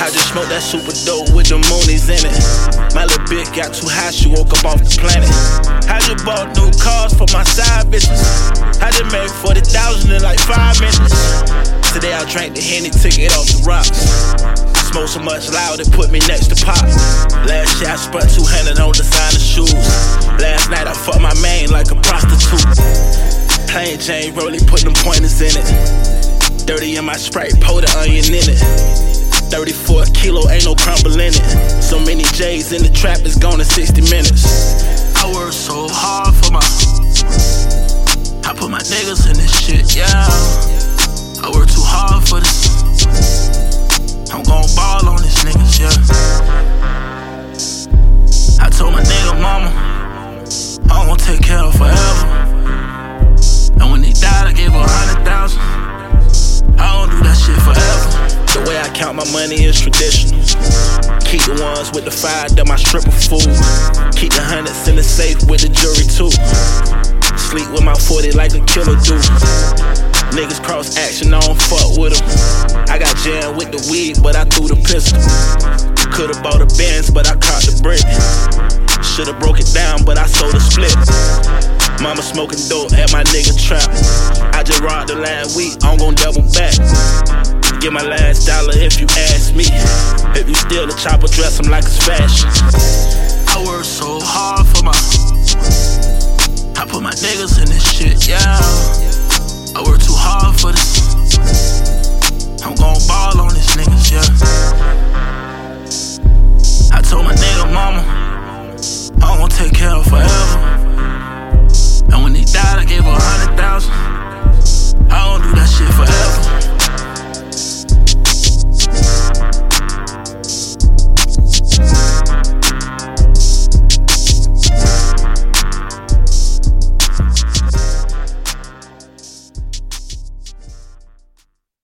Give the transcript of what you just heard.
I just smoked that super dope with the moonies in it. My little bitch got too high, she woke up off the planet. I just bought new cars for my side bitches. I just made 40,000 in like 5 minutes. Today I drank the Henny, took it off the rocks. Smoke so much loud, it put me next to Pop. Last year I spent 200 on designer shoes. Last night I fucked my main like a prostitute. Plain Jane Rollie, put them pointers in it. Dirty in my Sprite, pour the onion in it. 34 kilo, ain't no crumble in it. So many J's in the trap, it's gone in 60 minutes. I work so hard for I put my niggas in this shit, yeah. I work too hard for this. I'm gon' ball on these niggas, yeah. I told my nigga mama I'm gon' take care of her forever. And when he died, I gave her 100,000. I don't do that shit forever. The way I count my money is traditional. Keep the ones with the fire, they're my stripper food. Keep the hundreds in the safe with the jury too. Sleep with my 40 like a killer do. Niggas cross action, I don't fuck with them. I got jammed with the weed, but I threw the pistol. Could've bought a Benz, but I caught the brick. Should've broke it down, but I sold a split. Mama smoking dope at my nigga trap. I just robbed the last week, I'm gon' double back. Get my last dollar if you ask me. If you steal the chopper, dress him like it's fashion. I work so hard for I put my niggas in this shit, yeah. I work too hard for this. I'm gon' ball on these niggas, yeah.